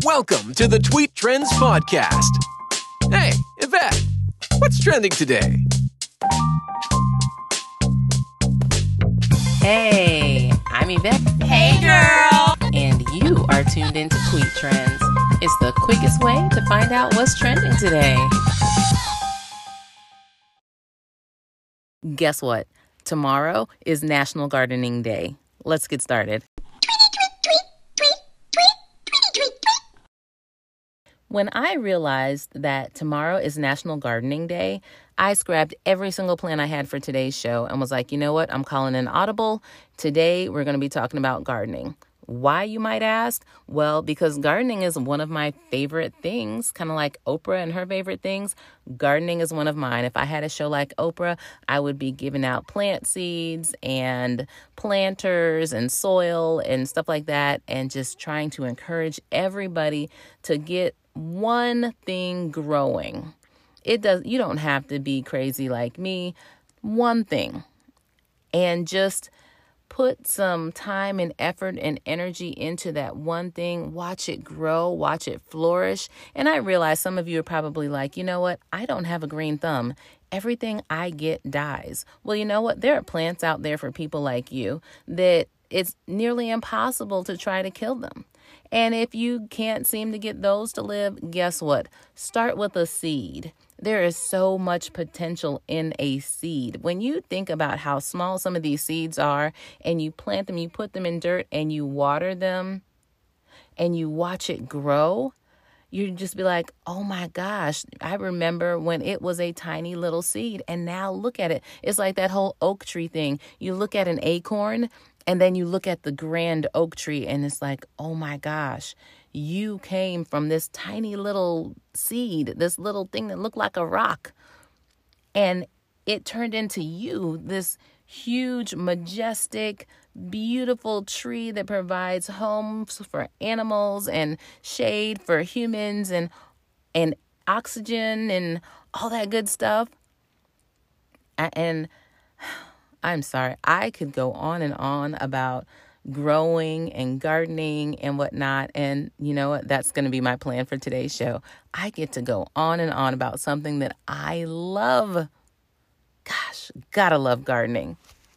Welcome to the Tweet Trends Podcast. Hey, Yvette, what's trending today? Hey, I'm Yvette. Hey, girl. And you are tuned into Tweet Trends. It's the quickest way to find out what's trending today. Guess what? Tomorrow is National Gardening Day. Let's get started. When I realized that tomorrow is National Gardening Day, I scrapped every single plan I had for today's show and was like, you know what? I'm calling an audible. Today, we're going to be talking about gardening. Why, you might ask? Well, because gardening is one of my favorite things, kind of like Oprah and her favorite things. Gardening is one of mine. If I had a show like Oprah, I would be giving out plant seeds and planters and soil and stuff like that, and just trying to encourage everybody to get one thing growing. You don't have to be crazy like me. One thing. And just put some time and effort and energy into that one thing. Watch it grow, watch it flourish. And I realize some of you are probably like, you know what? I don't have a green thumb. Everything I get dies. Well, you know what? There are plants out there for people like you that it's nearly impossible to try to kill them. And if you can't seem to get those to live, guess what? Start with a seed. There is so much potential in a seed. When you think about how small some of these seeds are and you plant them, you put them in dirt and you water them and you watch it grow, you just be like, oh my gosh, I remember when it was a tiny little seed and now look at it. It's like that whole oak tree thing. You look at an acorn and then you look at the grand oak tree and it's like, oh my gosh, you came from this tiny little seed, this little thing that looked like a rock. And it turned into you, this huge, majestic, beautiful tree that provides homes for animals and shade for humans and oxygen and all that good stuff. And I'm sorry, I could go on and on about growing and gardening and whatnot. And you know what? That's going to be my plan for today's show. I get to go on and on about something that I love. Gosh, gotta love gardening.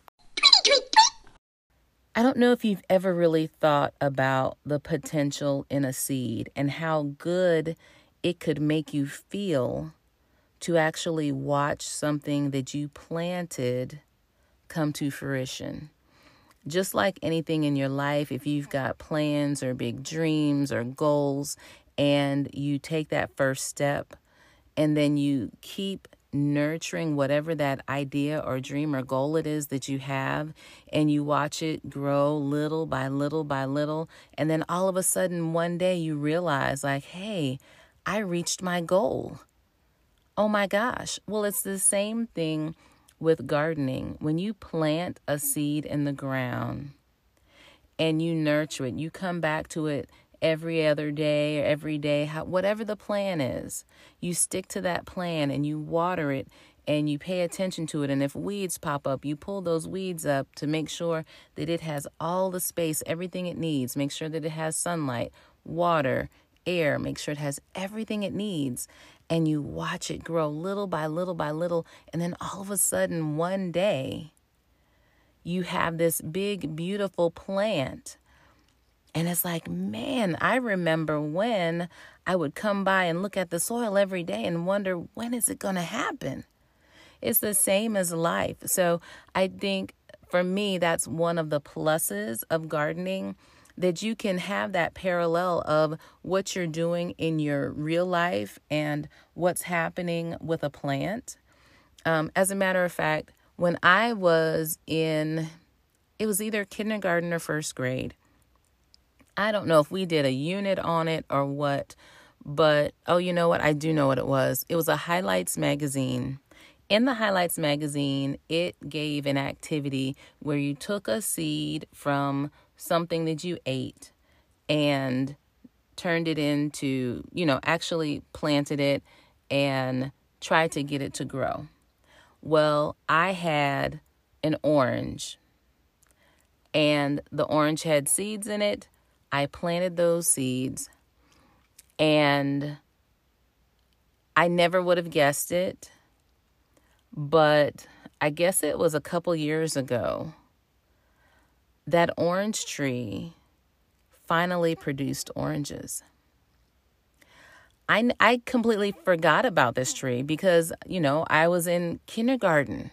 I don't know if you've ever really thought about the potential in a seed and how good it could make you feel to actually watch something that you planted come to fruition. Just like anything in your life, if you've got plans or big dreams or goals and you take that first step and then you keep nurturing whatever that idea or dream or goal it is that you have, and you watch it grow little by little by little, and then all of a sudden one day you realize like, hey, I reached my goal. Oh my gosh. Well, it's the same thing with gardening. When you plant a seed in the ground and you nurture it, you come back to it every other day or every day, whatever the plan is, you stick to that plan and you water it and you pay attention to it. And if weeds pop up, you pull those weeds up to make sure that it has all the space, everything it needs. Make sure that it has sunlight, water, air. Make sure it has everything it needs. And you watch it grow little by little by little. And then all of a sudden, one day, you have this big, beautiful plant. And it's like, man, I remember when I would come by and look at the soil every day and wonder, when is it going to happen? It's the same as life. So I think for me, that's one of the pluses of gardening, that you can have that parallel of what you're doing in your real life and what's happening with a plant. As a matter of fact, when I was it was either kindergarten or first grade. I don't know if we did a unit on it or what, but, oh, you know what? I do know what it was. It was a Highlights magazine. In the Highlights magazine, it gave an activity where you took a seed from something that you ate and turned it into, actually planted it and tried to get it to grow. Well, I had an orange and the orange had seeds in it. I planted those seeds And I never would have guessed it, but I guess it was a couple years ago that orange tree finally produced oranges. I completely forgot about this tree because, I was in kindergarten.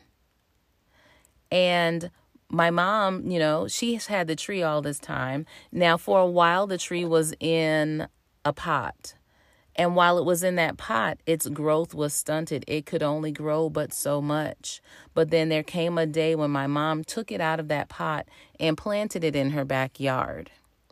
And my mom, she has had the tree all this time. Now, for a while, the tree was in a pot. And while it was in that pot, its growth was stunted. It could only grow but so much. But then there came a day when my mom took it out of that pot and planted it in her backyard.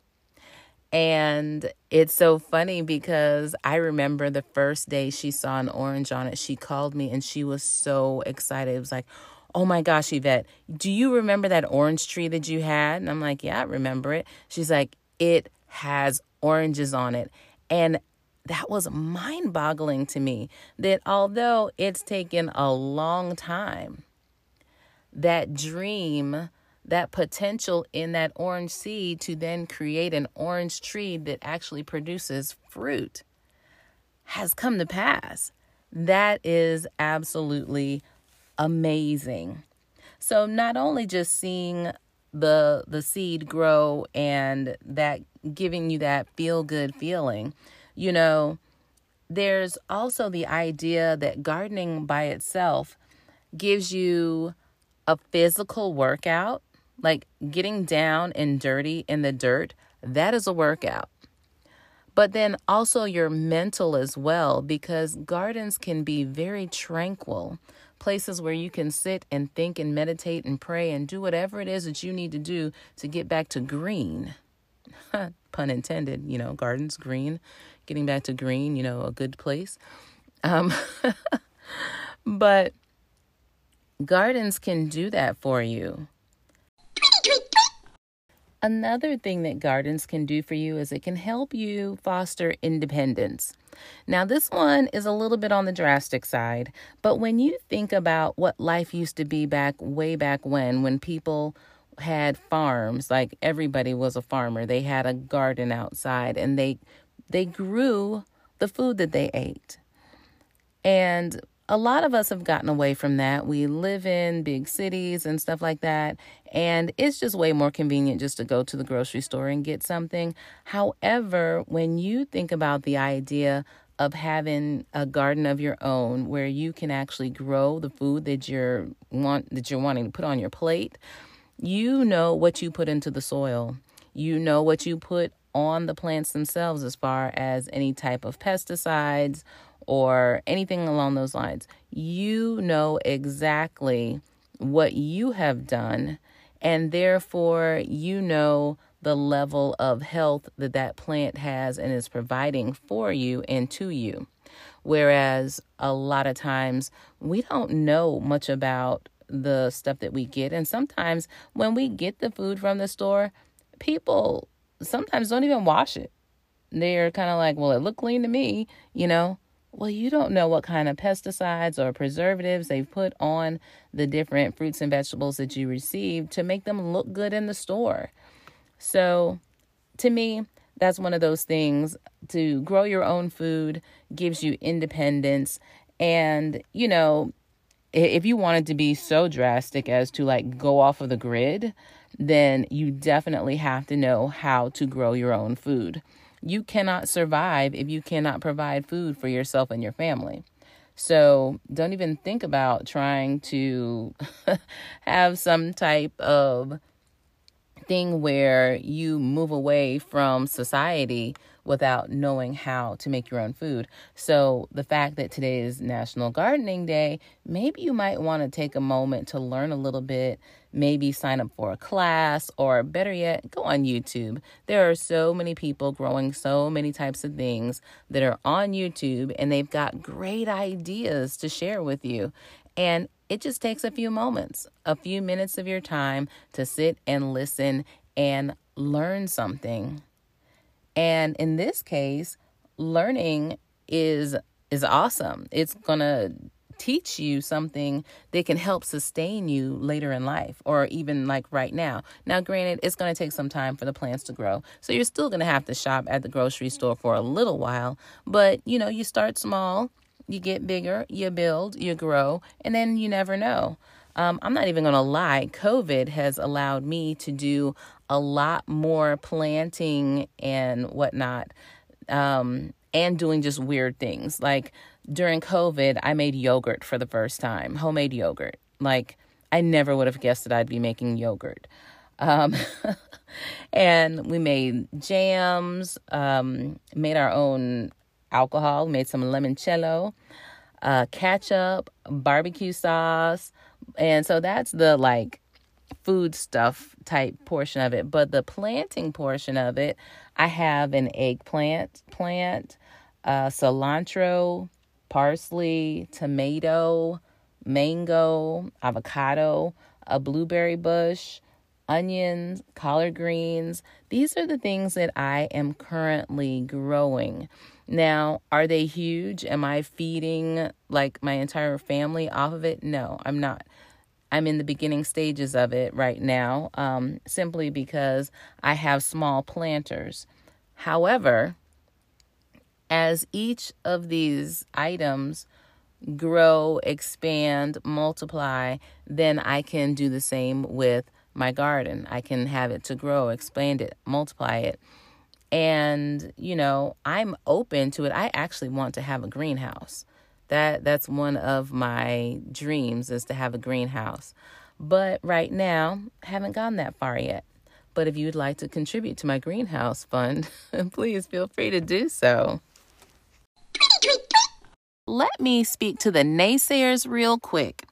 And it's so funny because I remember the first day she saw an orange on it, she called me and she was so excited. It was like, "Oh my gosh, Yvette, do you remember that orange tree that you had?" And I'm like, "Yeah, I remember it." She's like, "It has oranges on it." And that was mind-boggling to me, that although it's taken a long time, that dream, that potential in that orange seed to then create an orange tree that actually produces fruit has come to pass. That is absolutely amazing. So not only just seeing the seed grow and that giving you that feel-good feeling, there's also the idea that gardening by itself gives you a physical workout, like getting down and dirty in the dirt. That is a workout. But then also your mental as well, because gardens can be very tranquil, places where you can sit and think and meditate and pray and do whatever it is that you need to do to get back to green. Pun intended, gardens, green, getting back to green, a good place. But gardens can do that for you. Another thing that gardens can do for you is it can help you foster independence. Now, this one is a little bit on the drastic side, but when you think about what life used to be way back when people had farms, like everybody was a farmer, they had a garden outside and they grew the food that they ate. And a lot of us have gotten away from that. We live in big cities and stuff like that, and it's just way more convenient just to go to the grocery store and get something. However, when you think about the idea of having a garden of your own where you can actually grow the food that you're wanting to put on your plate, you know what you put into the soil. You know what you put on the plants themselves as far as any type of pesticides or anything along those lines. You know exactly what you have done, and therefore you know the level of health that plant has and is providing for you and to you. Whereas a lot of times we don't know much about the stuff that we get. And sometimes when we get the food from the store, people sometimes don't even wash it. They're kind of like, well, it looked clean to me, Well, you don't know what kind of pesticides or preservatives they've put on the different fruits and vegetables that you receive to make them look good in the store. So to me, that's one of those things. To grow your own food gives you independence. And, if you wanted to be so drastic as to go off of the grid, then you definitely have to know how to grow your own food. You cannot survive if you cannot provide food for yourself and your family. So don't even think about trying to have some type of thing where you move away from society without knowing how to make your own food. So the fact that today is National Gardening Day, maybe you might want to take a moment to learn a little bit, maybe sign up for a class, or better yet, go on YouTube. There are so many people growing so many types of things that are on YouTube, and they've got great ideas to share with you. And it just takes a few moments, a few minutes of your time to sit and listen and learn something. And in this case, learning is awesome. It's going to teach you something that can help sustain you later in life, or even like right now. Now, granted, it's going to take some time for the plants to grow. So you're still going to have to shop at the grocery store for a little while. But, you start small, you get bigger, you build, you grow, and then you never know. I'm not even going to lie. COVID has allowed me to do a lot more planting and whatnot, and doing just weird things. Like during COVID, I made yogurt for the first time, homemade yogurt. Like I never would have guessed that I'd be making yogurt. And we made jams, made our own alcohol, made some limoncello, ketchup, barbecue sauce. And so that's the like food stuff type portion of it. But the planting portion of it, I have an eggplant plant, cilantro, parsley, tomato, mango, avocado, a blueberry bush, onions, collard greens. These are the things that I am currently growing. Now, are they huge? Am I feeding like my entire family off of it? No, I'm not. I'm in the beginning stages of it right now, simply because I have small planters. However, as each of these items grow, expand, multiply, then I can do the same with my garden. I can have it to grow, expand it, multiply it. And, I'm open to it. I actually want to have a greenhouse. That's one of my dreams, is to have a greenhouse. But right now, haven't gone that far yet. But if you'd like to contribute to my greenhouse fund, please feel free to do so. Let me speak to the naysayers real quick.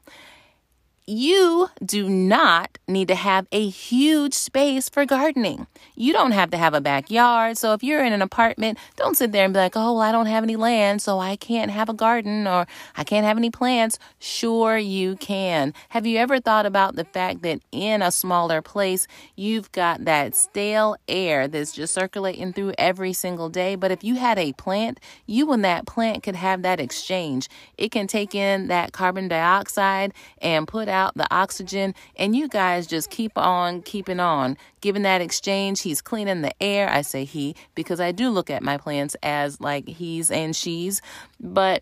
You do not need to have a huge space for gardening. You don't have to have a backyard. So if you're in an apartment, don't sit there and be like, oh, well, I don't have any land, so I can't have a garden, or I can't have any plants. Sure, you can. Have you ever thought about the fact that in a smaller place, you've got that stale air that's just circulating through every single day? But if you had a plant, you and that plant could have that exchange. It can take in that carbon dioxide and put out the oxygen, and you guys just keep on keeping on. Given that exchange, he's cleaning the air. I say he because I do look at my plants as like he's and she's, but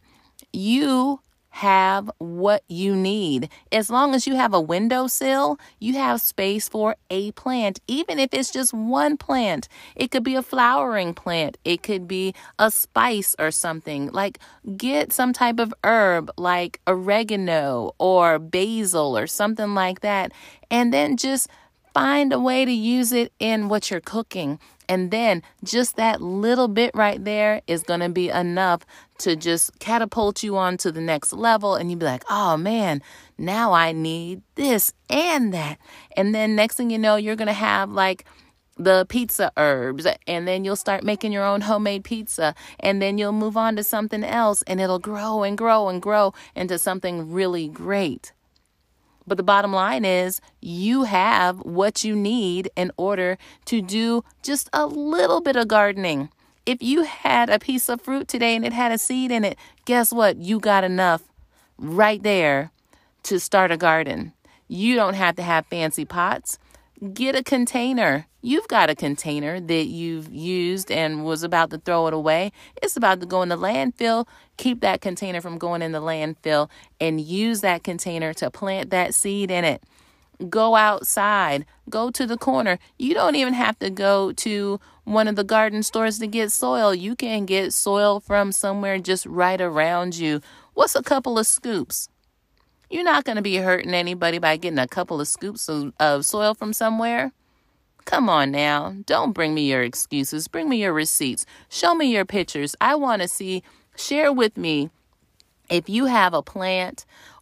you have what you need. As long as you have a windowsill, you have space for a plant, even if it's just one plant. It could be a flowering plant. It could be a spice or something. Like get some type of herb like oregano or basil or something like that, and then just find a way to use it in what you're cooking. And then just that little bit right there is going to be enough to just catapult you on to the next level. And you'd be like, oh man, now I need this and that. And then next thing you know, you're going to have like the pizza herbs, and then you'll start making your own homemade pizza, and then you'll move on to something else, and it'll grow and grow and grow into something really great. But the bottom line is you have what you need in order to do just a little bit of gardening. If you had a piece of fruit today and it had a seed in it, guess what? You got enough right there to start a garden. You don't have to have fancy pots. Get a container. You've got a container that you've used and was about to throw it away. It's about to go in the landfill. Keep that container from going in the landfill and use that container to plant that seed in it. Go outside. Go to the corner. You don't even have to go to one of the garden stores to get soil. You can get soil from somewhere just right around you. What's a couple of scoops? You're not going to be hurting anybody by getting a couple of scoops of soil from somewhere. Come on now. Don't bring me your excuses. Bring me your receipts. Show me your pictures. I want to see. Share with me if you have a plant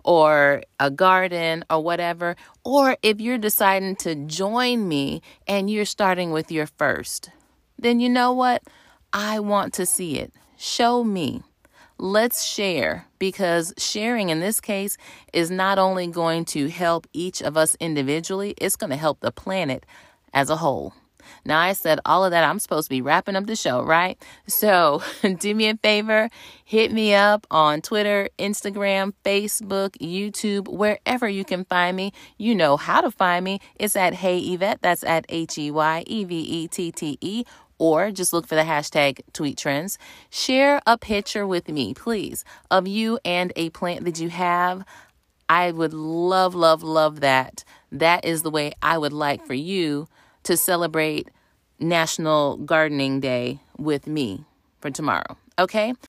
or a garden or whatever, or if you're deciding to join me and you're starting with your first. Then you know what? I want to see it. Show me. Let's share, because sharing in this case is not only going to help each of us individually, it's going to help the planet as a whole. Now, I said all of that. I'm supposed to be wrapping up the show, right? So do me a favor. Hit me up on Twitter, Instagram, Facebook, YouTube, wherever you can find me. You know how to find me. It's at Hey Yvette. That's at HeyEvettE. Or just look for the hashtag Tweet Trends. Share a picture with me, please, of you and a plant that you have. I would love, love, love that. That is the way I would like for you to celebrate National Gardening Day with me for tomorrow. Okay?